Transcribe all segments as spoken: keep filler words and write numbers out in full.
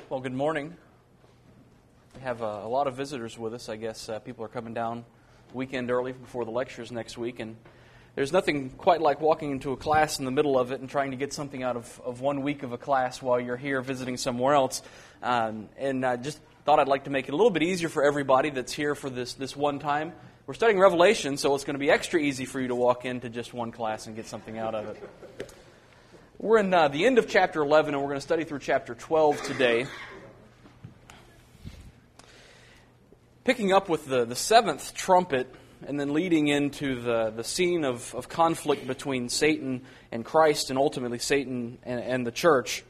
Well, good morning. We have uh, a lot of visitors with us. I guess uh, people are coming down weekend early before the lectures next week, and there's nothing quite like walking into a class in the middle of it and trying to get something out of, of one week of a class while you're here visiting somewhere else. Um, and I just thought I'd like to make it a little bit easier for everybody that's here for this, this one time. We're studying Revelation, so it's going to be extra easy for you to walk into just one class and get something out of it. We're in uh, the end of chapter eleven, and we're going to study through chapter twelve today. Picking up with the, the seventh trumpet, and then leading into the, the scene of, of conflict between Satan and Christ, and ultimately Satan and, and the church.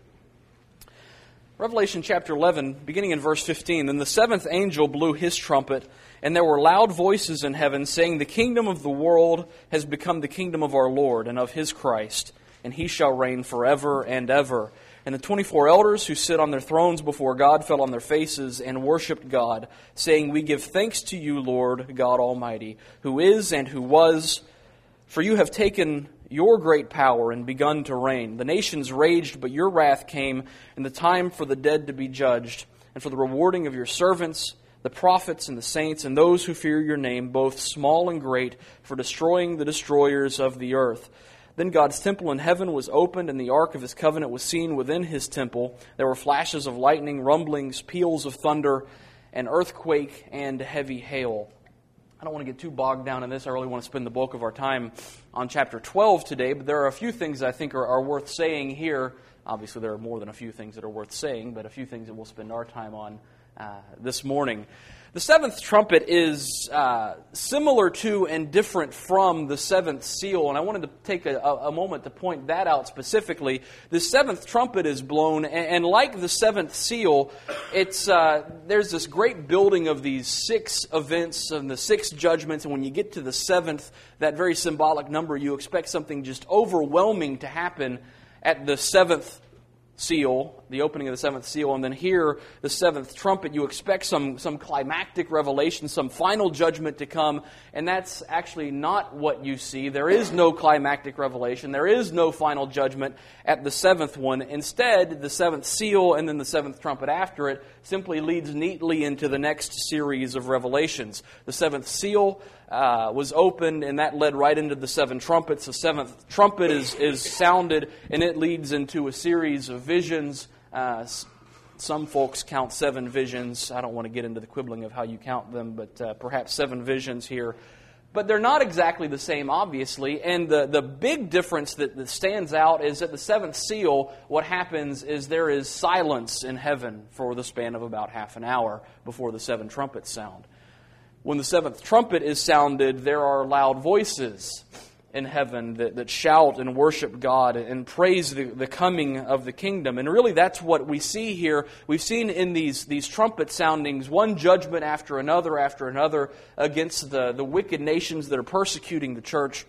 Revelation chapter eleven, beginning in verse fifteen, "Then the seventh angel blew his trumpet, and there were loud voices in heaven, saying, The kingdom of the world has become the kingdom of our Lord and of His Christ, and He shall reign forever and ever. And the twenty-four elders who sit on their thrones before God fell on their faces and worshipped God, saying, We give thanks to you, Lord God Almighty, who is and who was, for you have taken your great power and begun to reign. The nations raged, but your wrath came, and the time for the dead to be judged, and for the rewarding of your servants, the prophets and the saints, and those who fear your name, both small and great, for destroying the destroyers of the earth. Then God's temple in heaven was opened, and the ark of His covenant was seen within His temple. There were flashes of lightning, rumblings, peals of thunder, an earthquake, and heavy hail." I don't want to get too bogged down in this. I really want to spend the bulk of our time on chapter twelve today, but there are a few things I think are, are worth saying here. Obviously, there are more than a few things that are worth saying, but a few things that we'll spend our time on uh, this morning. The seventh trumpet is uh, similar to and different from the seventh seal, and I wanted to take a, a moment to point that out specifically. The seventh trumpet is blown, and, and like the seventh seal, it's uh, there's this great building of these six events and the six judgments, and when you get to the seventh, that very symbolic number, you expect something just overwhelming to happen at the seventh seal, the opening of the seventh seal, and then here, the seventh trumpet, you expect some, some climactic revelation, some final judgment to come, and that's actually not what you see. There is no climactic revelation. There is no final judgment at the seventh one. Instead, the seventh seal and then the seventh trumpet after it simply leads neatly into the next series of revelations. The seventh seal uh, was opened, and that led right into the seven trumpets. The seventh trumpet is, is sounded, and it leads into a series of visions. Uh, some folks count seven visions. I don't want to get into the quibbling of how you count them, but uh, perhaps seven visions here. But they're not exactly the same, obviously. And the, the big difference that, that stands out is at the seventh seal, what happens is there is silence in heaven for the span of about half an hour before the seven trumpets sound. When the seventh trumpet is sounded, there are loud voices in heaven that, that shout and worship God and praise the, the coming of the kingdom. And really that's what we see here. We've seen in these, these trumpet soundings one judgment after another after another against the, the wicked nations that are persecuting the church.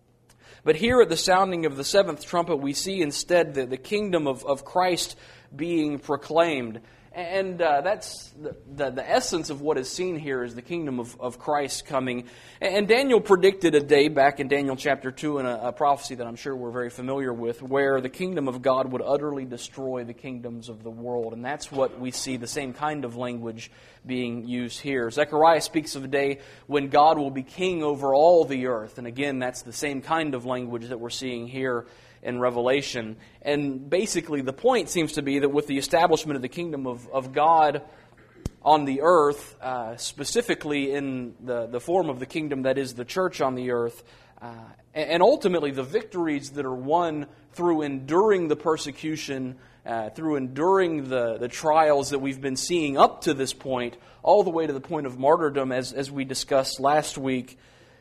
But here at the sounding of the seventh trumpet, we see instead the, the kingdom of, of Christ being proclaimed. And uh, that's the, the, the essence of what is seen here is the kingdom of, of Christ coming. And Daniel predicted a day back in Daniel chapter two in a, a prophecy that I'm sure we're very familiar with, where the kingdom of God would utterly destroy the kingdoms of the world. And that's what we see, the same kind of language being used here. Zechariah speaks of a day when God will be king over all the earth. And again, that's the same kind of language that we're seeing here in Revelation. And basically the point seems to be that with the establishment of the kingdom of, of God on the earth, uh, specifically in the, the form of the kingdom that is the church on the earth, uh, and ultimately the victories that are won through enduring the persecution, uh, through enduring the, the trials that we've been seeing up to this point, all the way to the point of martyrdom as, as we discussed last week.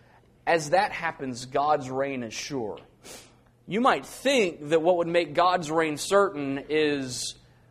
As that happens, God's reign is sure. You might think that what would make God's reign certain is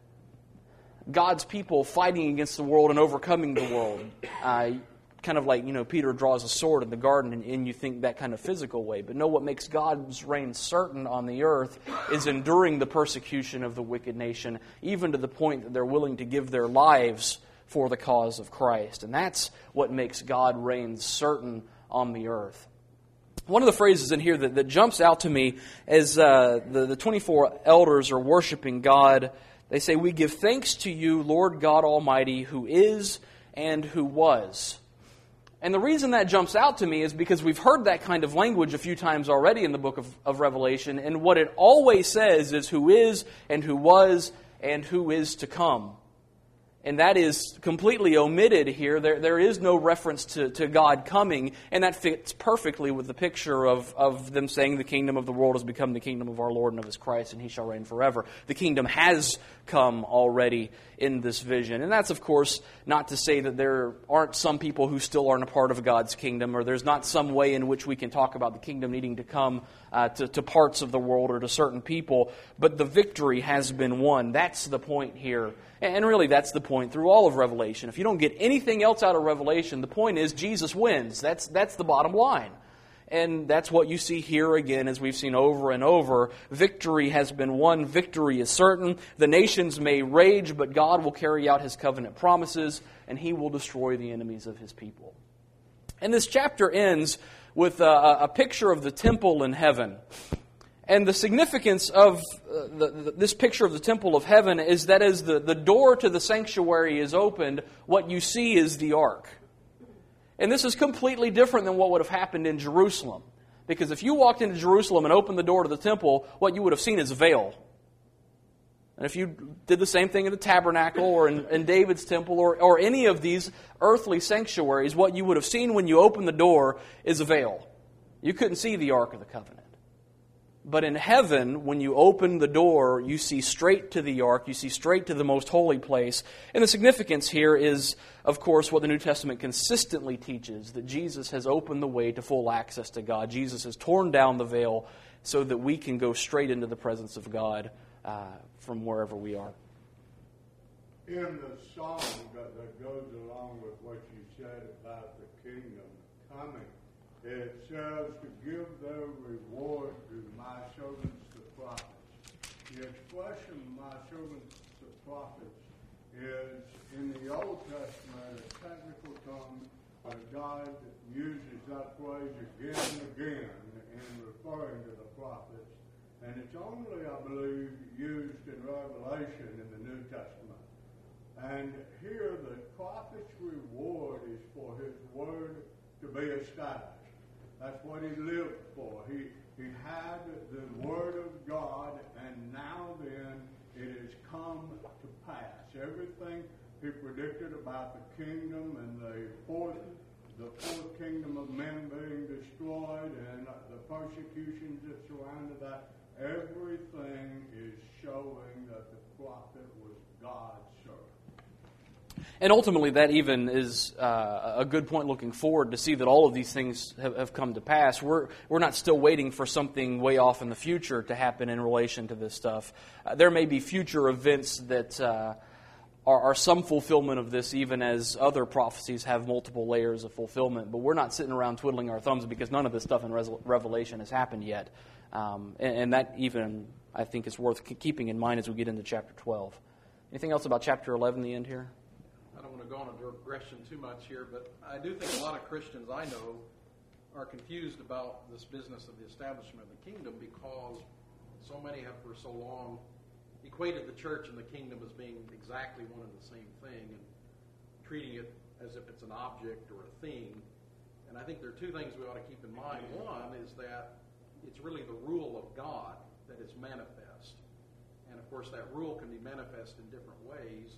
God's people fighting against the world and overcoming the world. Uh, kind of like, you know, Peter draws a sword in the garden and, and you think that kind of physical way. But no, what makes God's reign certain on the earth is enduring the persecution of the wicked nation, even to the point that they're willing to give their lives for the cause of Christ. And that's what makes God reign certain on the earth. One of the phrases in here that, that jumps out to me is uh, the, the twenty-four elders are worshiping God They say, "We give thanks to you, Lord God Almighty, who is and who was." And the reason that jumps out to me is because we've heard that kind of language a few times already in the book of, of Revelation, and what it always says is who is and who was and who is to come. And that is completely omitted here. There, there is no reference to, to God coming, and that fits perfectly with the picture of, of them saying the kingdom of the world has become the kingdom of our Lord and of His Christ, and He shall reign forever. The kingdom has come already in this vision. And that's, of course, not to say that there aren't some people who still aren't a part of God's kingdom, or there's not some way in which we can talk about the kingdom needing to come uh, to, to parts of the world or to certain people. But the victory has been won. That's the point here. And really, that's the point through all of Revelation. If you don't get anything else out of Revelation, the point is Jesus wins. That's, that's the bottom line. And that's what you see here again, as we've seen over and over. Victory has been won. Victory is certain. The nations may rage, but God will carry out His covenant promises, and He will destroy the enemies of His people. And this chapter ends with a, a picture of the temple in heaven. And the significance of uh, the, the, this picture of the temple of heaven is that as the, the door to the sanctuary is opened, what you see is the ark. And this is completely different than what would have happened in Jerusalem. Because if you walked into Jerusalem and opened the door to the temple, what you would have seen is a veil. And if you did the same thing in the tabernacle or in, in David's temple or, or any of these earthly sanctuaries, what you would have seen when you opened the door is a veil. You couldn't see the Ark of the Covenant. But in heaven, when you open the door, you see straight to the ark, you see straight to the most holy place. And the significance here is, of course, what the New Testament consistently teaches, that Jesus has opened the way to full access to God. Jesus has torn down the veil so that we can go straight into the presence of God uh, from wherever we are. In the song that, that goes along with what you said about the kingdom coming, it says to give their reward to my servants the prophets. The expression my servants the prophets is in the Old Testament a technical term, but God uses that phrase again and again in referring to the prophets. And it's only, I believe, used in Revelation in the New Testament. And here the prophet's reward is for his word to be established. That's what he lived for. He he had the Word of God, and now then it has come to pass. Everything he predicted about the kingdom and the fourth, the fourth kingdom of men being destroyed and the persecutions that surrounded that, everything is showing that the prophet was God's servant. And ultimately, that even is uh, a good point looking forward to see that all of these things have, have come to pass. We're we're not still waiting for something way off in the future to happen in relation to this stuff. Uh, there may be future events that uh, are, are some fulfillment of this, even as other prophecies have multiple layers of fulfillment. But we're not sitting around twiddling our thumbs because none of this stuff in Res- Revelation has happened yet. Um, and, and that even, I think, is worth keeping in mind as we get into chapter twelve. Anything else about chapter eleven, the end here? I don't want to go on a digression too much here, but I do think a lot of Christians I know are confused about this business of the establishment of the kingdom because so many have for so long equated the church and the kingdom as being exactly one and the same thing and treating it as if it's an object or a thing. And I think there are two things we ought to keep in mind. One is that it's really the rule of God that is manifest. And of course that rule can be manifest in different ways.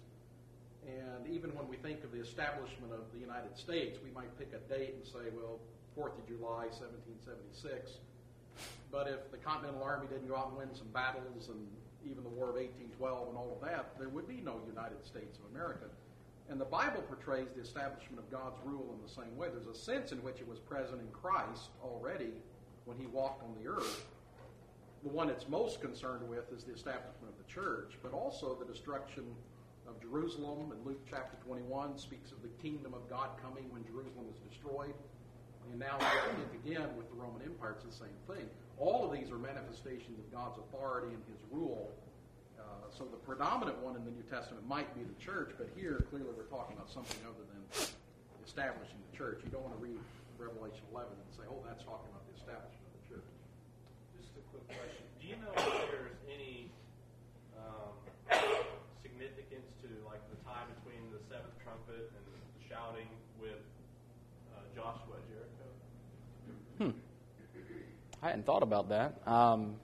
And even when we think of the establishment of the United States, we might pick a date and say, well, fourth of July, seventeen seventy-six. But if the Continental Army didn't go out and win some battles and even the War of eighteen twelve and all of that, there would be no United States of America. And the Bible portrays the establishment of God's rule in the same way. There's a sense in which it was present in Christ already when he walked on the earth. The one it's most concerned with is the establishment of the church, but also the destruction of Jerusalem. And Luke chapter twenty-one speaks of the kingdom of God coming when Jerusalem is destroyed. And now we think again with the Roman Empire, it's the same thing. All of these are manifestations of God's authority and his rule. Uh, so the predominant one in the New Testament might be the church, but here clearly we're talking about something other than establishing the church. You don't want to read Revelation eleven and say, oh, that's talking about the establishment of the church. Just a quick question. Do you know if there's any um, trumpet and the shouting with uh, Joshua at Jericho? Hmm. I hadn't thought about that. Um,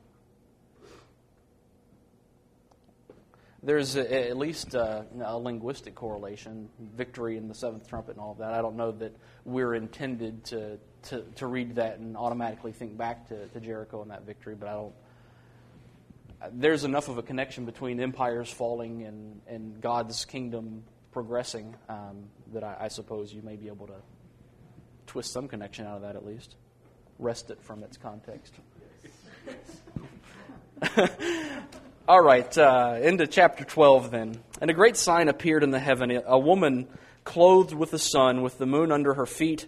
there's a, at least a, a linguistic correlation, victory in the seventh trumpet and all of that. I don't know that we're intended to, to, to read that and automatically think back to, to Jericho and that victory, but I don't. There's enough of a connection between empires falling and, and God's kingdom progressing um, that I, I suppose you may be able to twist some connection out of that at least. Wrest it from its context. All right, uh, into chapter twelve then. And a great sign appeared in the heaven, a woman clothed with the sun, with the moon under her feet,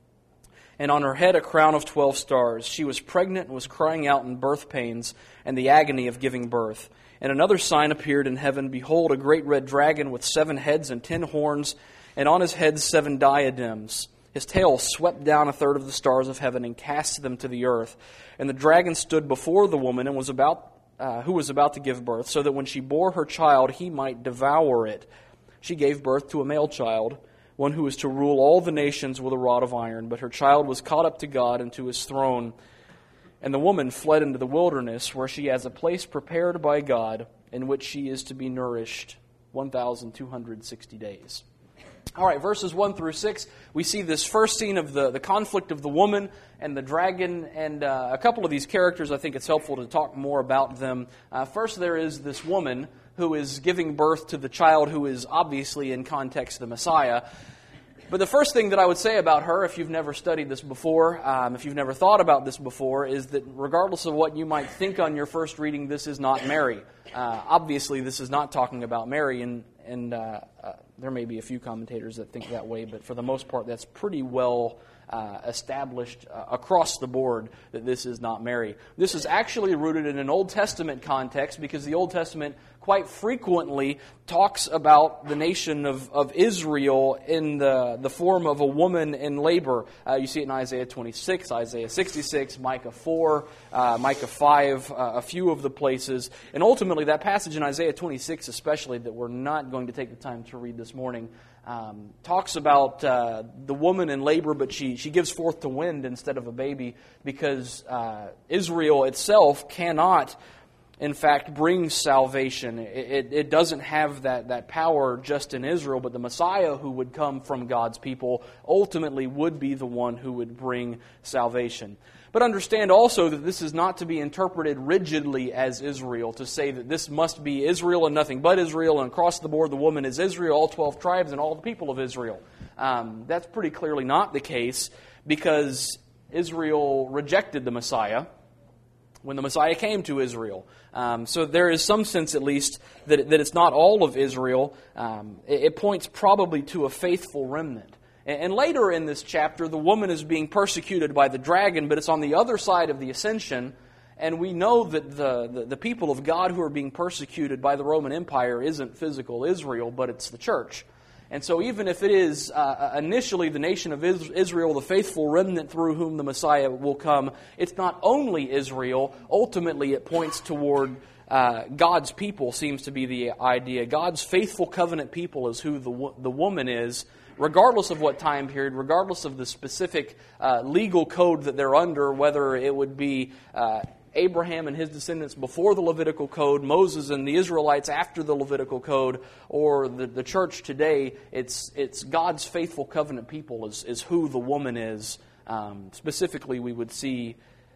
and on her head a crown of twelve stars. She was pregnant and was crying out in birth pains and the agony of giving birth. And another sign appeared in heaven. Behold, a great red dragon with seven heads and ten horns, and on his head seven diadems. His tail swept down a third of the stars of heaven and cast them to the earth. And the dragon stood before the woman and was about, uh, who was about to give birth, so that when she bore her child, he might devour it. She gave birth to a male child, one who is to rule all the nations with a rod of iron. But her child was caught up to God and to his throne. And the woman fled into the wilderness, where she has a place prepared by God, in which she is to be nourished one thousand two hundred sixty days. All right, verses one through six, we see this first scene of the, the conflict of the woman and the dragon, and uh, a couple of these characters, I think it's helpful to talk more about them. Uh, first, there is this woman who is giving birth to the child who is obviously in context the Messiah. But the first thing that I would say about her, if you've never studied this before, um, if you've never thought about this before, is that regardless of what you might think on your first reading, this is not Mary. Uh, obviously, this is not talking about Mary, and, and uh, uh, there may be a few commentators that think that way, but for the most part, that's pretty well uh, established uh, across the board that this is not Mary. This is actually rooted in an Old Testament context, because the Old Testament quite frequently talks about the nation of, of Israel in the, the form of a woman in labor. Uh, you see it in Isaiah twenty-six, Isaiah sixty-six, Micah four, uh, Micah five, uh, a few of the places. And ultimately, that passage in Isaiah twenty-six especially, that we're not going to take the time to read this morning, um, talks about uh, the woman in labor, but she, she gives forth to wind instead of a baby, because uh, Israel itself cannot, in fact, brings salvation. It, it, it doesn't have that, that power just in Israel, but the Messiah who would come from God's people ultimately would be the one who would bring salvation. But understand also that this is not to be interpreted rigidly as Israel, to say that this must be Israel and nothing but Israel, and across the board the woman is Israel, all twelve tribes, and all the people of Israel. Um, that's pretty clearly not the case, because Israel rejected the Messiah when the Messiah came to Israel. Um, so there is some sense, at least, that, that it's not all of Israel. Um, it, it points probably to a faithful remnant. And, and later in this chapter, the woman is being persecuted by the dragon, but it's on the other side of the ascension. And we know that the, the, the people of God who are being persecuted by the Roman Empire isn't physical Israel, but it's the church. And so even if it is uh, initially the nation of Israel, the faithful remnant through whom the Messiah will come, it's not only Israel. Ultimately, it points toward uh, God's people, seems to be the idea. God's faithful covenant people is who the, the woman is, regardless of what time period, regardless of the specific uh, legal code that they're under, whether it would be Uh, Abraham and his descendants before the Levitical Code, Moses and the Israelites after the Levitical Code, or the, the church today. It's it's God's faithful covenant people is, is who the woman is. Um, specifically, we would see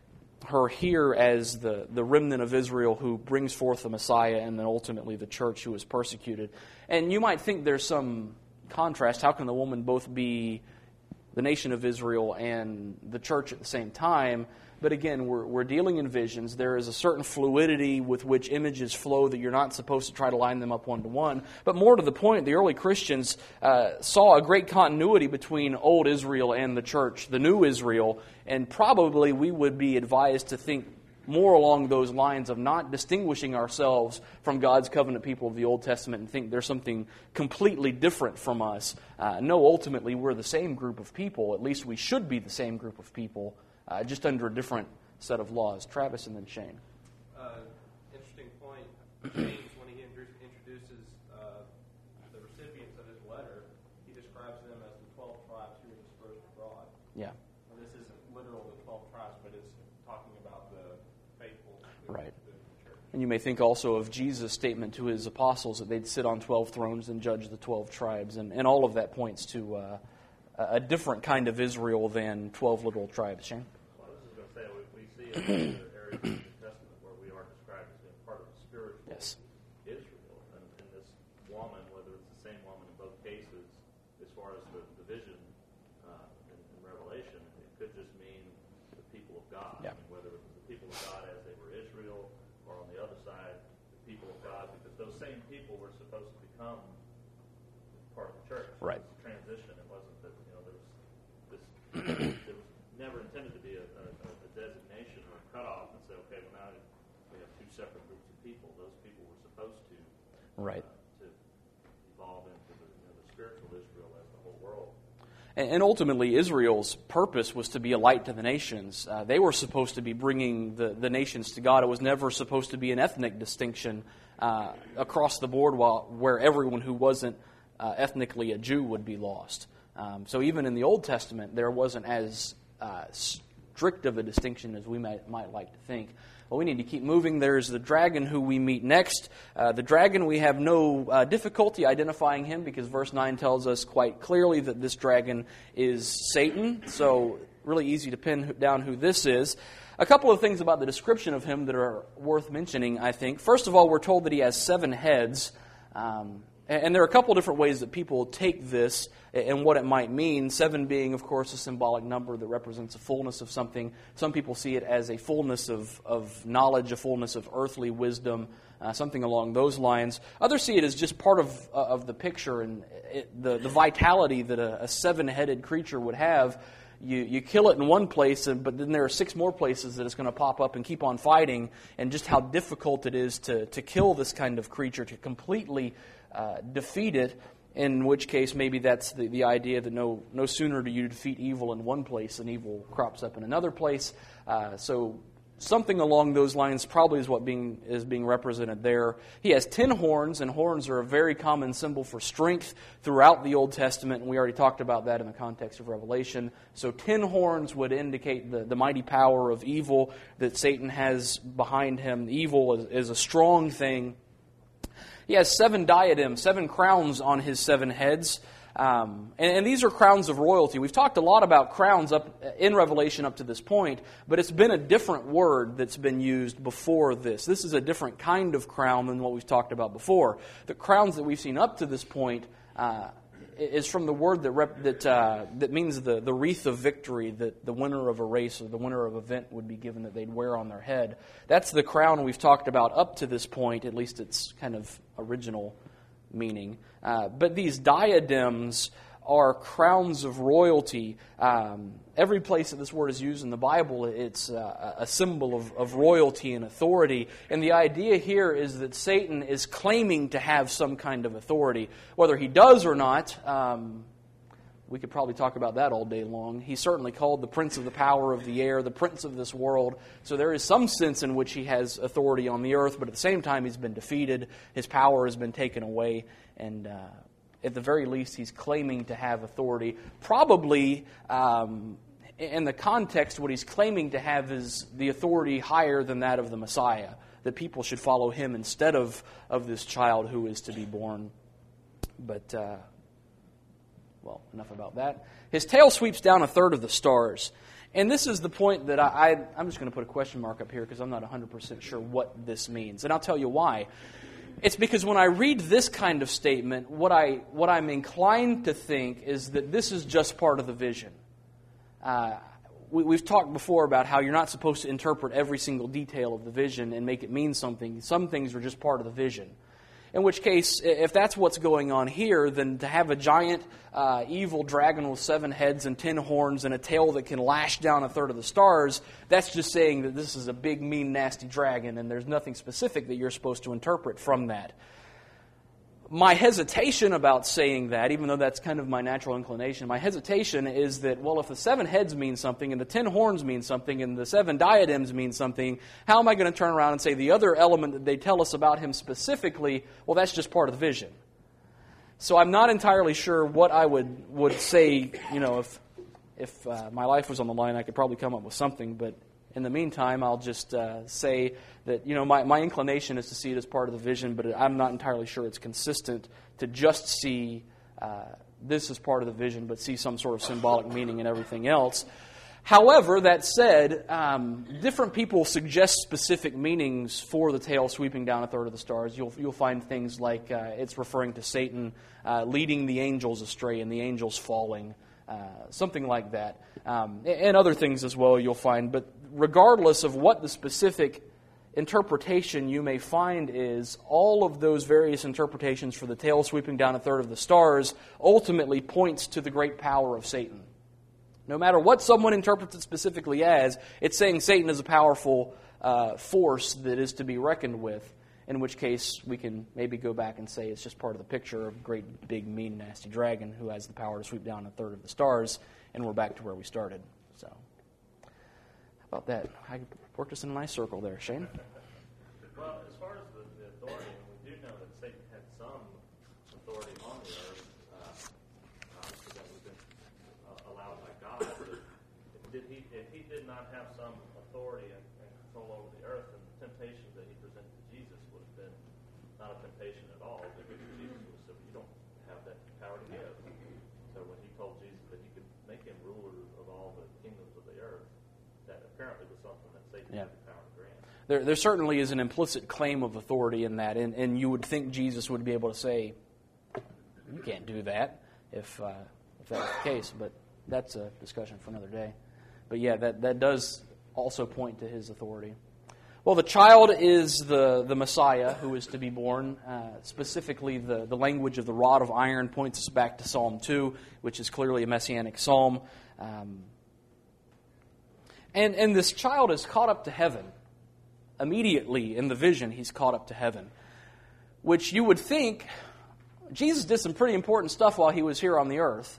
her here as the, the remnant of Israel who brings forth the Messiah, and then ultimately the church who is persecuted. And you might think there's some contrast. How can the woman both be the nation of Israel and the church at the same time? But again, we're, we're dealing in visions. There is a certain fluidity with which images flow that you're not supposed to try to line them up one-to-one. But more to the point, the early Christians uh, saw a great continuity between old Israel and the church, the new Israel. And probably we would be advised to think more along those lines of not distinguishing ourselves from God's covenant people of the Old Testament and think there's something completely different from us. Uh, no, ultimately, we're the same group of people. At least we should be the same group of people. Uh, just under a different set of laws. Travis and then Shane. Uh, interesting point. James, when he introduces uh, the recipients of his letter, he describes them as the twelve tribes who are dispersed abroad. Yeah. Well, this isn't literal the twelve tribes, but it's talking about the faithful. The, Right. The church. And you may think also of Jesus' statement to his apostles that they'd sit on twelve thrones and judge the twelve tribes. And, and all of that points to uh, a different kind of Israel than twelve literal tribes. Shane? Well, I was just going to say, we, we see in other areas of the New Testament where we are described as being part of the spiritual Yes. Israel. And, and this woman, whether it's the same woman in both cases, as far as the, the vision uh, in, in Revelation, it could just mean the people of God. Yeah. I mean, whether it was the people of God as they were Israel, or on the other side, the people of God, because those same people were supposed to become part of the church. Right. It was a transition. It wasn't that, you know, there was this, there was never intended to be a, a, a designation or a cutoff and say, okay, well now we have two separate groups of people. Those people were supposed to Right. uh, to evolve into the, you know, the spiritual Israel as the whole world. And ultimately, Israel's purpose was to be a light to the nations. Uh, they were supposed to be bringing the, the nations to God. It was never supposed to be an ethnic distinction uh, across the board while, where everyone who wasn't uh, ethnically a Jew would be lost. Um, so even in the Old Testament, there wasn't as uh, strict of a distinction as we might, might like to think. Well, we need to keep moving. There's the dragon who we meet next. Uh, the dragon, we have no uh, difficulty identifying him because verse nine tells us quite clearly that this dragon is Satan. So really easy to pin down who this is. A couple of things about the description of him that are worth mentioning, I think. First of all, we're told that he has seven heads. Um, and there are a couple of different ways that people take this and what it might mean. Seven being, of course, a symbolic number that represents a fullness of something. Some people see it as a fullness of, of knowledge, a fullness of earthly wisdom, uh, something along those lines. Others see it as just part of uh, of the picture and it, the, the vitality that a, a seven-headed creature would have. You, you kill it in one place, and, but then there are six more places that it's going to pop up and keep on fighting, and just how difficult it is to, to kill this kind of creature, to completely uh, defeat it, in which case maybe that's the, the idea that no no sooner do you defeat evil in one place than evil crops up in another place. Uh, so something along those lines probably is what being is being represented there. He has ten horns, and horns are a very common symbol for strength throughout the Old Testament, and we already talked about that in the context of Revelation. So ten horns would indicate the, the mighty power of evil that Satan has behind him. Evil is, is a strong thing. He has seven diadems, seven crowns on his seven heads. Um, and, and these are crowns of royalty. We've talked a lot about crowns up in Revelation up to this point, but it's been a different word that's been used before this. This is a different kind of crown than what we've talked about before. The crowns that we've seen up to this point uh, is from the word that rep, that uh, that means the, the wreath of victory that the winner of a race or the winner of an event would be given that they'd wear on their head. That's the crown we've talked about up to this point, at least its kind of original meaning. Uh, but these diadems are crowns of royalty. Um, every place that this word is used in the Bible, it's uh, a symbol of, of royalty and authority. And the idea here is that Satan is claiming to have some kind of authority. Whether he does or not, um, we could probably talk about that all day long. He's certainly called the prince of the power of the air, the prince of this world. So there is some sense in which he has authority on the earth, but at the same time he's been defeated. His power has been taken away, and uh, at the very least he's claiming to have authority. Probably, um, in the context, what he's claiming to have is the authority higher than that of the Messiah, that people should follow him instead of, of this child who is to be born. But... Uh, Well, enough about that. His tail sweeps down a third of the stars. And this is the point that I, I, I'm just going to put a question mark up here because I'm not one hundred percent sure what this means. And I'll tell you why. It's because when I read this kind of statement, what, I, what I'm inclined to think is that this is just part of the vision. Uh, we, we've talked before about how you're not supposed to interpret every single detail of the vision and make it mean something. Some things are just part of the vision. In which case, if that's what's going on here, then to have a giant uh, evil dragon with seven heads and ten horns and a tail that can lash down a third of the stars, that's just saying that this is a big, mean, nasty dragon, and there's nothing specific that you're supposed to interpret from that. My hesitation about saying that, even though that's kind of my natural inclination, my hesitation is that, well, if the seven heads mean something and the ten horns mean something and the seven diadems mean something, how am I going to turn around and say the other element that they tell us about him specifically, well, that's just part of the vision? so I'm not entirely sure what I would, would say, you know, if if uh, my life was on the line, I could probably come up with something, but in the meantime, I'll just uh, say that, you know, my, my inclination is to see it as part of the vision, but I'm not entirely sure it's consistent to just see uh, this as part of the vision, but see some sort of symbolic meaning in everything else. However, that said, um, different people suggest specific meanings for the tail sweeping down a third of the stars. You'll you'll find things like uh, it's referring to Satan uh, leading the angels astray and the angels falling, uh, something like that, um, and other things as well you'll find. But regardless of what the specific interpretation you may find is, all of those various interpretations for the tail sweeping down a third of the stars ultimately points to the great power of Satan. No matter what someone interprets it specifically as, it's saying Satan is a powerful uh, force that is to be reckoned with, in which case we can maybe go back and say it's just part of the picture of a great, big, mean, nasty dragon who has the power to sweep down a third of the stars, and we're back to where we started. So, how about that? I worked us in a nice circle there, Shane. Well, as far as the, the authority, we do know that Satan had some authority on the earth. Uh, obviously, that was been uh, allowed by God. But if, did he, if he did not have some authority and, and control over the earth, then the temptation that he presented to Jesus would have been not a temptation at all. Because Jesus would have said, "You don't have that power to give." So when he told Jesus that he could make him ruler of all the kingdoms of the earth, that apparently was something that Satan Yeah. had the power to grant. There, there certainly is an implicit claim of authority in that, and, and you would think Jesus would be able to say, "You can't do that," if uh, if that was the case. But that's a discussion for another day. But yeah, that, that does also point to his authority. Well, the child is the, the Messiah who is to be born. Uh, specifically, the, the language of the rod of iron points us back to Psalm two, which is clearly a messianic psalm. Um, and, and this child is caught up to heaven. Immediately in the vision, he's caught up to heaven, which you would think Jesus did some pretty important stuff while he was here on the earth.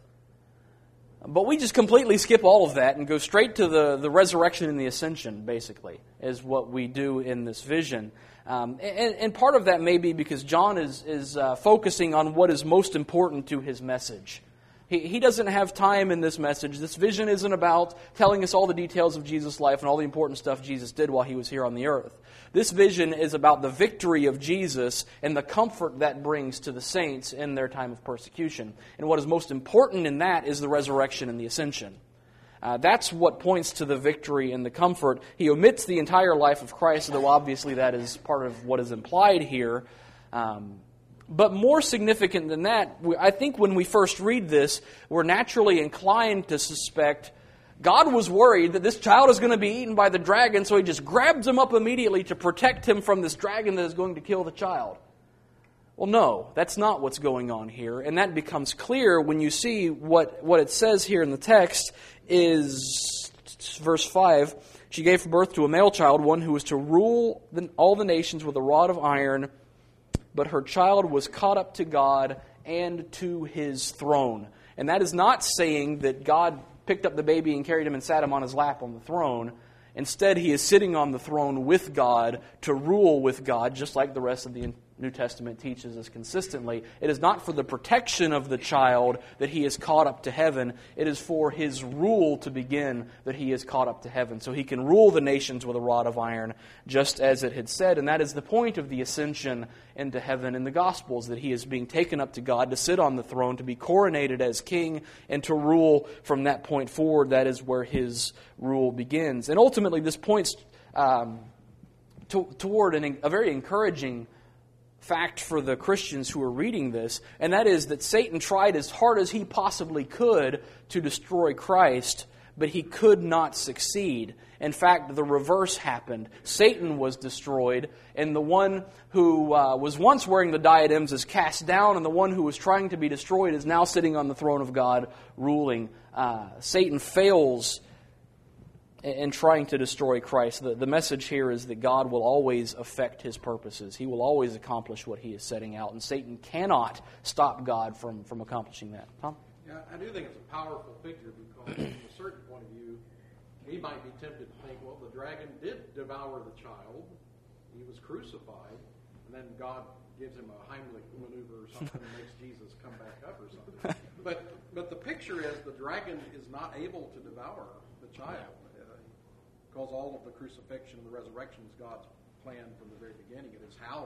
But we just completely skip all of that and go straight to the, the resurrection and the ascension, basically, is what we do in this vision. Um, and, and part of that may be because John is, is uh, focusing on what is most important to his message. He, he doesn't have time in this message. This vision isn't about telling us all the details of Jesus' life and all the important stuff Jesus did while he was here on the earth. This vision is about the victory of Jesus and the comfort that brings to the saints in their time of persecution. And what is most important in that is the resurrection and the ascension. Uh, that's what points to the victory and the comfort. He omits the entire life of Christ, though obviously that is part of what is implied here. Um, but more significant than that, I think when we first read this, we're naturally inclined to suspect God was worried that this child is going to be eaten by the dragon, so he just grabs him up immediately to protect him from this dragon that is going to kill the child. Well, no, that's not what's going on here. And that becomes clear when you see what, what it says here in the text is verse five. She gave birth to a male child, one who was to rule the, all the nations with a rod of iron, but her child was caught up to God and to his throne. And that is not saying that God picked up the baby and carried him and sat him on his lap on the throne. Instead, he is sitting on the throne with God to rule with God, just like the rest of the New Testament teaches us consistently. It is not for the protection of the child that he is caught up to heaven. It is for his rule to begin that he is caught up to heaven. So he can rule the nations with a rod of iron, just as it had said. And that is the point of the ascension into heaven in the Gospels, that he is being taken up to God to sit on the throne, to be coronated as king, and to rule from that point forward. That is where his rule begins. And ultimately, this points um, to, toward an, a very encouraging fact for the Christians who are reading this, and that is that Satan tried as hard as he possibly could to destroy Christ, but he could not succeed. In fact, the reverse happened. Satan was destroyed, and the one who uh, was once wearing the diadems is cast down, and the one who was trying to be destroyed is now sitting on the throne of God, ruling. Uh, Satan fails in trying to destroy Christ. The, the message here is that God will always affect his purposes. He will always accomplish what he is setting out, and Satan cannot stop God from, from accomplishing that. Tom? Yeah, I do think it's a powerful figure because from a certain point of view, we might be tempted to think, well, the dragon did devour the child. He was crucified. And and then God gives him a Heimlich maneuver or something and makes Jesus come back up or something. But but the picture is the dragon is not able to devour the child, uh, because all of the crucifixion and the resurrection is God's plan from the very beginning. It is how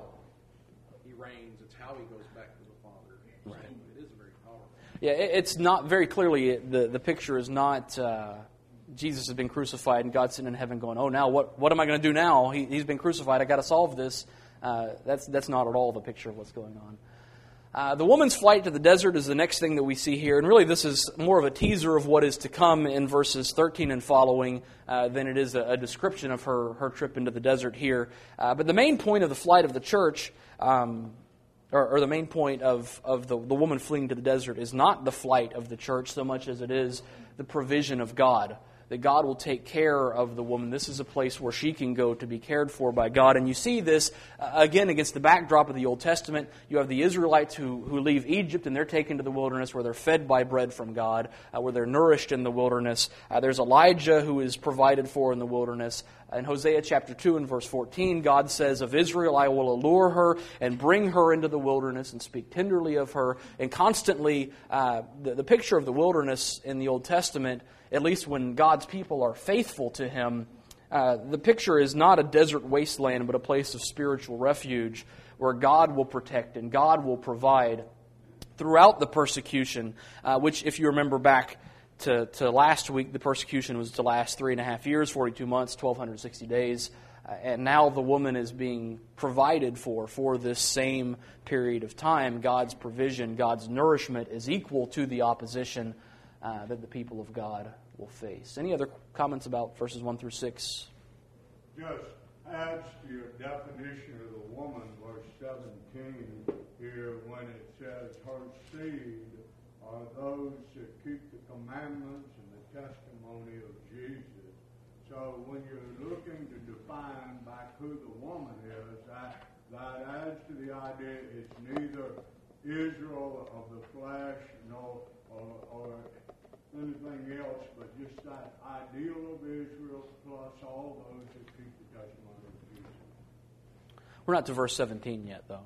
he reigns. It's how he goes back to the Father. Right. So it is very powerful. Yeah, it's not very clearly, the, the picture is not uh, Jesus has been crucified and God's sitting in heaven going, oh, now what, what am I going to do now? He, he's been crucified. I've got to solve this. Uh, that's, that's not at all the picture of what's going on. Uh, the woman's flight to the desert is the next thing that we see here. And really this is more of a teaser of what is to come in verses thirteen and following uh, than it is a, a description of her, her trip into the desert here. Uh, but the main point of the flight of the church... Um, Or, or the main point of, of the, the woman fleeing to the desert is not the flight of the church so much as it is the provision of God. That God will take care of the woman. This is a place where she can go to be cared for by God. And you see this, uh, again, against the backdrop of the Old Testament. You have the Israelites who, who leave Egypt and they're taken to the wilderness where they're fed by bread from God, uh, where they're nourished in the wilderness. Uh, there's Elijah who is provided for in the wilderness. In Hosea chapter two and verse fourteen, God says, of Israel I will allure her and bring her into the wilderness and speak tenderly of her. And constantly, uh, the, the picture of the wilderness in the Old Testament, at least when God's people are faithful to Him, uh, the picture is not a desert wasteland, but a place of spiritual refuge where God will protect and God will provide throughout the persecution, uh, which, if you remember back to, to last week, the persecution was to last three and a half years, forty-two months, twelve sixty days. Uh, and now the woman is being provided for for this same period of time. God's provision, God's nourishment is equal to the opposition Uh, that the people of God will face. Any other comments about verses one through six? Just adds to your definition of the woman, verse seventeen, here when it says her seed are those that keep the commandments and the testimony of Jesus. So when you're looking to define back who the woman is, that, that adds to the idea it's neither Israel of the flesh nor or, or anything else, but just that ideal of Israel plus all those that keep the testimony of Jesus. We're not to verse seventeen yet, though.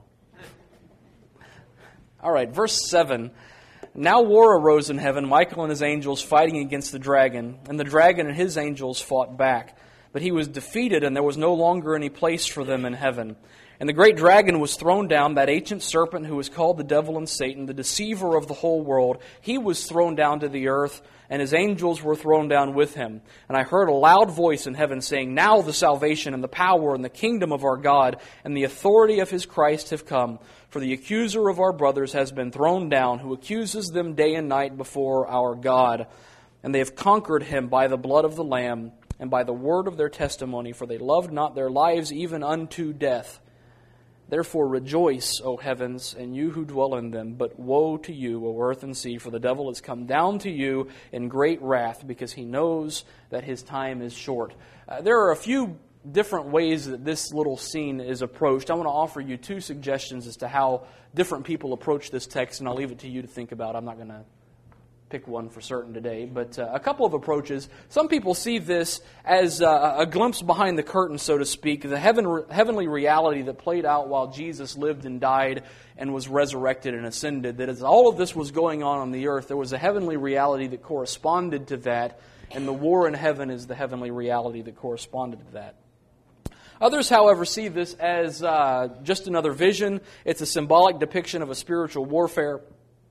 All right, verse seven. Now war arose in heaven, Michael and his angels fighting against the dragon, and the dragon and his angels fought back. But he was defeated, and there was no longer any place for them in heaven. And the great dragon was thrown down, that ancient serpent who is called the devil and Satan, the deceiver of the whole world. He was thrown down to the earth, and his angels were thrown down with him. And I heard a loud voice in heaven saying, now the salvation and the power and the kingdom of our God and the authority of his Christ have come. For the accuser of our brothers has been thrown down, who accuses them day and night before our God. And they have conquered him by the blood of the Lamb and by the word of their testimony, for they loved not their lives even unto death. Therefore rejoice, O heavens, and you who dwell in them. But woe to you, O earth and sea, for the devil has come down to you in great wrath, because he knows that his time is short. Uh, there are a few different ways that this little scene is approached. I want to offer you two suggestions as to how different people approach this text, and I'll leave it to you to think about. I'm not going to pick one for certain today, but uh, a couple of approaches. Some people see this as uh, a glimpse behind the curtain, so to speak, the heaven, heavenly reality that played out while Jesus lived and died and was resurrected and ascended. That as all of this was going on on the earth, there was a heavenly reality that corresponded to that, and the war in heaven is the heavenly reality that corresponded to that. Others, however, see this as uh, just another vision. It's a symbolic depiction of a spiritual warfare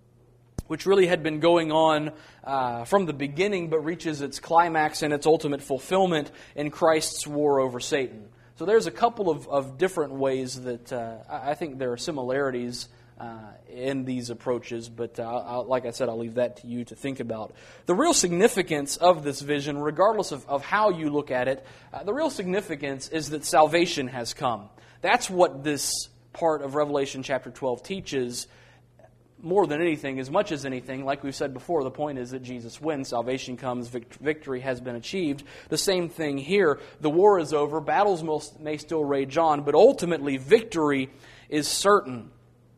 which really had been going on uh, from the beginning, but reaches its climax and its ultimate fulfillment in Christ's war over Satan. So there's a couple of, of different ways that uh, I think there are similarities uh, in these approaches, but uh, I'll, like I said, I'll leave that to you to think about. The real significance of this vision, regardless of, of how you look at it, uh, the real significance is that salvation has come. That's what this part of Revelation chapter twelve teaches. More than anything, as much as anything, like we've said before, the point is that Jesus wins, salvation comes, victory has been achieved. The same thing here. The war is over, battles may still rage on, but ultimately victory is certain.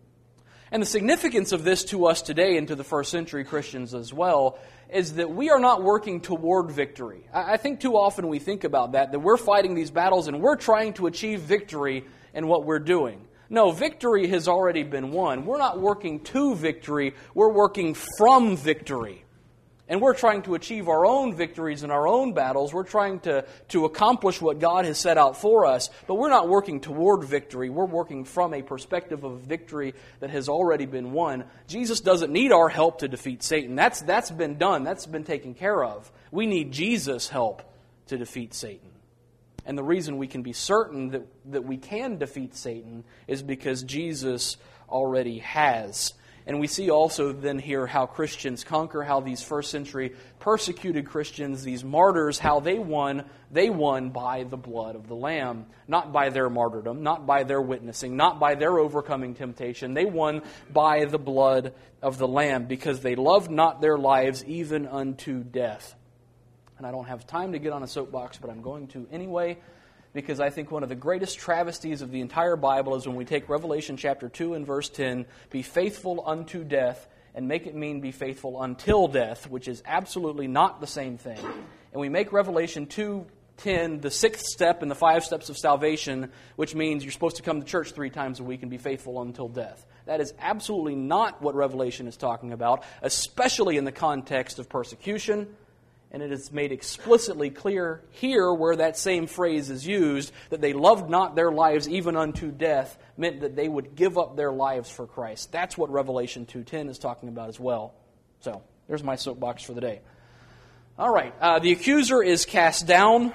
And the significance of this to us today and to the first century Christians as well is that we are not working toward victory. I think too often we think about that, that we're fighting these battles and we're trying to achieve victory in what we're doing. No, victory has already been won. We're not working to victory, we're working from victory. And we're trying to achieve our own victories in our own battles. We're trying to, to accomplish what God has set out for us. But we're not working toward victory. We're working from a perspective of victory that has already been won. Jesus doesn't need our help to defeat Satan. That's, that's been done. That's been taken care of. We need Jesus' help to defeat Satan. And the reason we can be certain that, that we can defeat Satan is because Jesus already has. And we see also then here how Christians conquer, how these first century persecuted Christians, these martyrs, how they won. They won by the blood of the Lamb. Not by their martyrdom, not by their witnessing, not by their overcoming temptation. They won by the blood of the Lamb because they loved not their lives even unto death. And I don't have time to get on a soapbox, but I'm going to anyway, because I think one of the greatest travesties of the entire Bible is when we take Revelation chapter two and verse ten, be faithful unto death, and make it mean be faithful until death, which is absolutely not the same thing. And we make Revelation two ten the sixth step in the five steps of salvation, which means you're supposed to come to church three times a week and be faithful until death. That is absolutely not what Revelation is talking about, especially in the context of persecution. And it is made explicitly clear here where that same phrase is used, that they loved not their lives even unto death, meant that they would give up their lives for Christ. That's what Revelation two ten is talking about as well. So, there's my soapbox for the day. All right, uh, the accuser is cast down.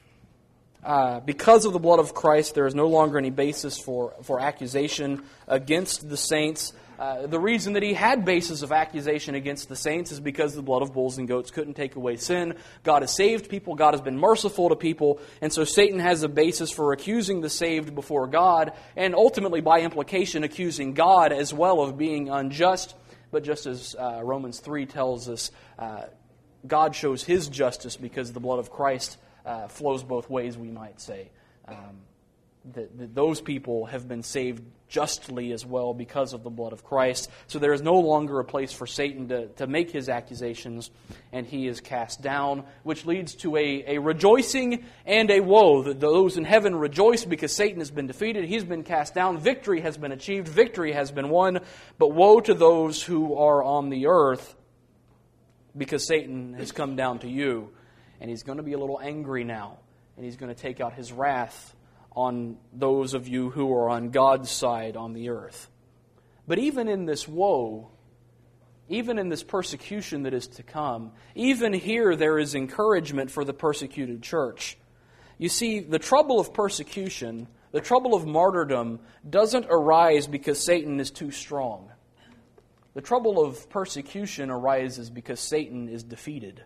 Uh, because of the blood of Christ, there is no longer any basis for, for accusation against the saints. Uh, the reason that he had basis of accusation against the saints is because the blood of bulls and goats couldn't take away sin. God has saved people. God has been merciful to people. And so Satan has a basis for accusing the saved before God, and ultimately, by implication, accusing God as well of being unjust. But just as uh, Romans three tells us, uh, God shows His justice because the blood of Christ uh, flows both ways, we might say. Um, that, that those people have been saved justly as well because of the blood of Christ. So there is no longer a place for Satan to, to make his accusations, and he is cast down, which leads to a, a rejoicing and a woe. That those in heaven rejoice because Satan has been defeated, he's been cast down, victory has been achieved, victory has been won, but woe to those who are on the earth because Satan has come down to you, and he's going to be a little angry now, and he's going to take out his wrath on those of you who are on God's side on the earth. But even in this woe, even in this persecution that is to come, even here there is encouragement for the persecuted church. You see, the trouble of persecution, the trouble of martyrdom, doesn't arise because Satan is too strong. The trouble of persecution arises because Satan is defeated.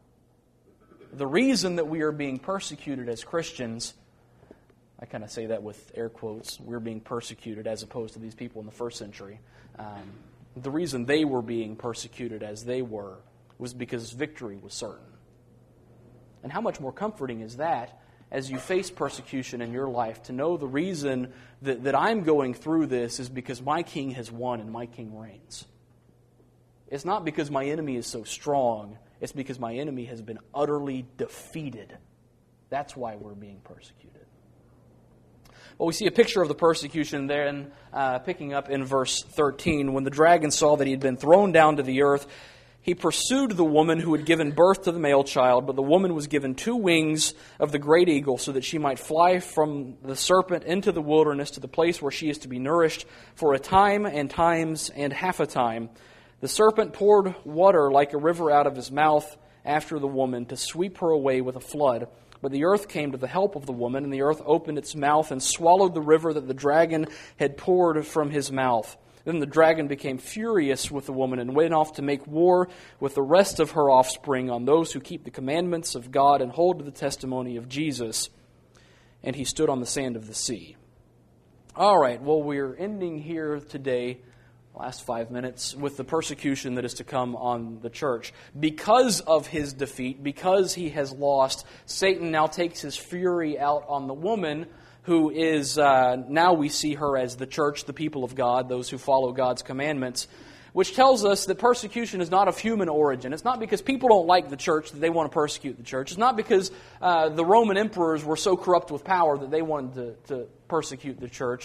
The reason that we are being persecuted as Christians, I kind of say that with air quotes, we're being persecuted as opposed to these people in the first century. Um, the reason they were being persecuted as they were was because victory was certain. And how much more comforting is that as you face persecution in your life, to know the reason that, that I'm going through this is because my king has won and my king reigns. It's not because my enemy is so strong, it's because my enemy has been utterly defeated. That's why we're being persecuted. Well, we see a picture of the persecution there, and uh, picking up in verse thirteen. When the dragon saw that he had been thrown down to the earth, he pursued the woman who had given birth to the male child, but the woman was given two wings of the great eagle so that she might fly from the serpent into the wilderness to the place where she is to be nourished for a time and times and half a time. The serpent poured water like a river out of his mouth after the woman to sweep her away with a flood. But the earth came to the help of the woman, and the earth opened its mouth and swallowed the river that the dragon had poured from his mouth. Then the dragon became furious with the woman and went off to make war with the rest of her offspring on those who keep the commandments of God and hold to the testimony of Jesus. And he stood on the sand of the sea. All right, well, we're ending here today, last five minutes, with the persecution that is to come on the church. Because of his defeat, because he has lost, Satan now takes his fury out on the woman, who is, uh, now we see her as the church, the people of God, those who follow God's commandments, which tells us that persecution is not of human origin. It's not because people don't like the church that they want to persecute the church. It's not because uh, the Roman emperors were so corrupt with power that they wanted to, to persecute the church.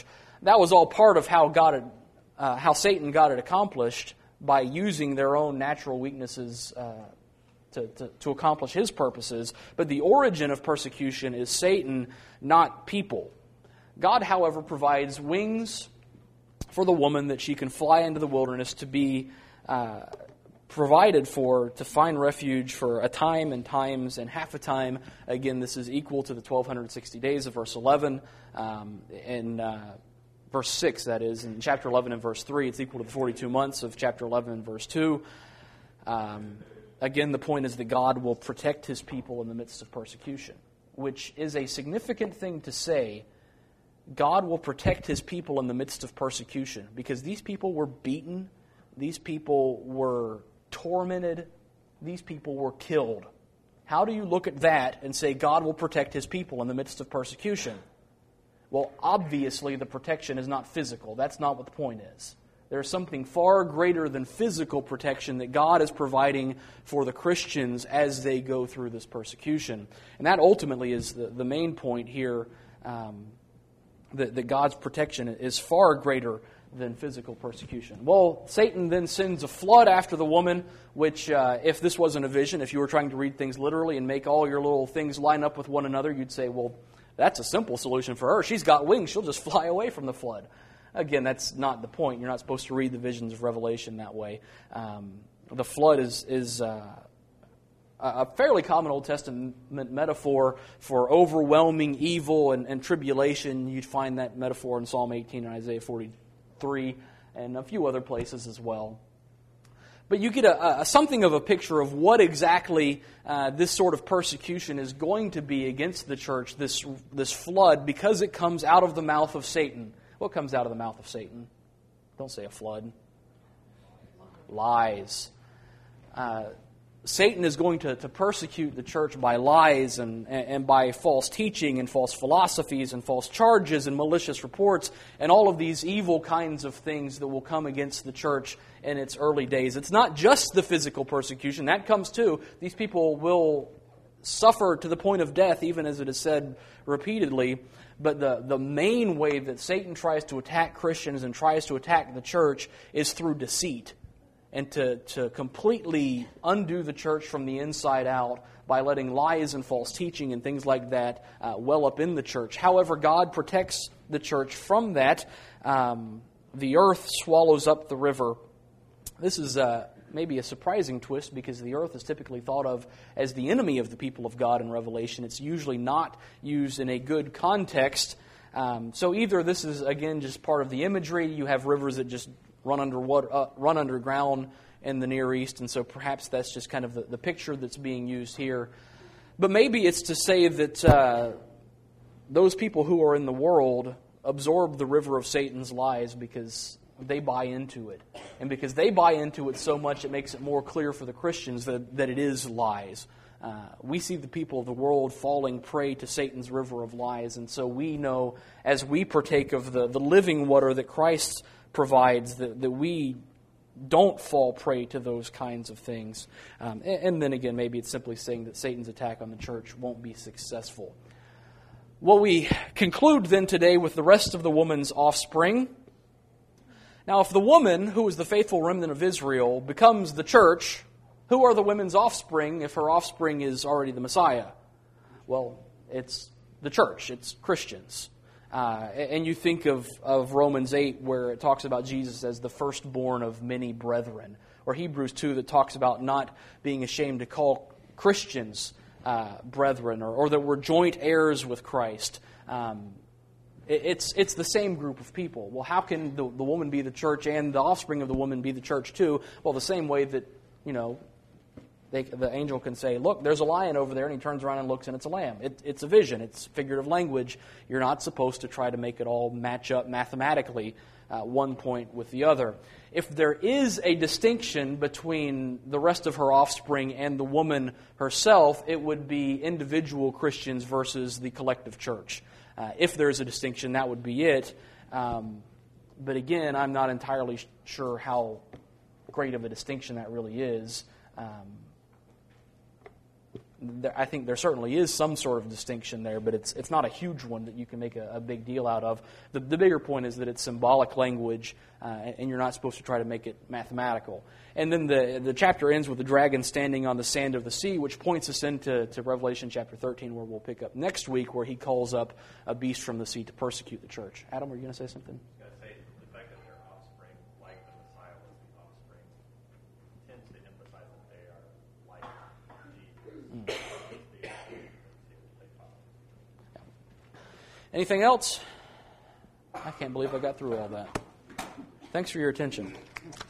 that was all part of how God had, uh, how Satan got it accomplished by using their own natural weaknesses uh, to, to, to accomplish his purposes. But the origin of persecution is Satan, not people. God, however, provides wings for the woman that she can fly into the wilderness to be uh, provided for, to find refuge for a time and times and half a time. Again, this is equal to the twelve sixty days of verse eleven. Um, in uh, verse six, that is. In chapter eleven and verse three, it's equal to the forty-two months of chapter eleven and verse two. Um, again, the point is that God will protect his people in the midst of persecution, which is a significant thing to say. God will protect his people in the midst of persecution, because these people were beaten, these people were tormented, these people were killed. How do you look at that and say God will protect his people in the midst of persecution? Well, obviously the protection is not physical. That's not what the point is. There's something far greater than physical protection that God is providing for the Christians as they go through this persecution. And that ultimately is the, the main point here. Um, That, that God's protection is far greater than physical persecution. Well, Satan then sends a flood after the woman, which, uh, if this wasn't a vision, if you were trying to read things literally and make all your little things line up with one another, you'd say, well, that's a simple solution for her. She's got wings. She'll just fly away from the flood. Again, that's not the point. You're not supposed to read the visions of Revelation that way. Um, the flood is... is uh, a fairly common Old Testament metaphor for overwhelming evil and, and tribulation. You'd find that metaphor in Psalm eighteen and Isaiah forty-three and a few other places as well. But you get a, a something of a picture of what exactly uh, this sort of persecution is going to be against the church, this, this flood, because it comes out of the mouth of Satan. What comes out of the mouth of Satan? Don't say a flood. Lies. Uh, Satan is going to, to persecute the church by lies and, and by false teaching and false philosophies and false charges and malicious reports and all of these evil kinds of things that will come against the church in its early days. It's not just the physical persecution. That comes too. These people will suffer to the point of death, even as it is said repeatedly. But the, the main way that Satan tries to attack Christians and tries to attack the church is through deceit. And to, to completely undo the church from the inside out by letting lies and false teaching and things like that uh, well up in the church. However, God protects the church from that. Um, the earth swallows up the river. This is uh, maybe a surprising twist, because the earth is typically thought of as the enemy of the people of God in Revelation. It's usually not used in a good context. Um, so either this is, again, just part of the imagery. You have rivers that just run under water, uh, run underground in the Near East, and so perhaps that's just kind of the, the picture that's being used here. But maybe it's to say that uh, those people who are in the world absorb the river of Satan's lies because they buy into it. And because they buy into it so much, it makes it more clear for the Christians that, that it is lies. Uh, we see the people of the world falling prey to Satan's river of lies, and so we know, as we partake of the, the living water that Christ provides, that, that we don't fall prey to those kinds of things. Um, and, and then again, maybe it's simply saying that Satan's attack on the church won't be successful. Well, we conclude then today with the rest of the woman's offspring. Now, if the woman, who is the faithful remnant of Israel, becomes the church, who are the women's offspring if her offspring is already the Messiah? Well, it's the church. It's Christians. Uh, and you think of, of Romans eight, where it talks about Jesus as the firstborn of many brethren. Or Hebrews two, that talks about not being ashamed to call Christians uh, brethren, or, or that we're joint heirs with Christ. Um, it, it's it's the same group of people. Well, how can the, the woman be the church and the offspring of the woman be the church too? Well, the same way that, you know, They, the angel can say, look, there's a lion over there, and he turns around and looks, and it's a lamb. It, it's a vision. It's figurative language. You're not supposed to try to make it all match up mathematically, uh, one point with the other. If there is a distinction between the rest of her offspring and the woman herself, it would be individual Christians versus the collective church. Uh, if there's a distinction, that would be it. Um, but again, I'm not entirely sure how great of a distinction that really is. Um, there, I think there certainly is some sort of distinction there, but it's it's not a huge one that you can make a, a big deal out of. The, the bigger point is that it's symbolic language, uh, and you're not supposed to try to make it mathematical. And then the the chapter ends with the dragon standing on the sand of the sea, which points us into to Revelation chapter thirteen, where we'll pick up next week, where he calls up a beast from the sea to persecute the church. Adam, were you going to say something? I was going to say the fact that their offspring, like the Messiah was the offspring, tends to emphasize that they are like Jesus. Mm. Anything else? I can't believe I got through all that. Thanks for your attention.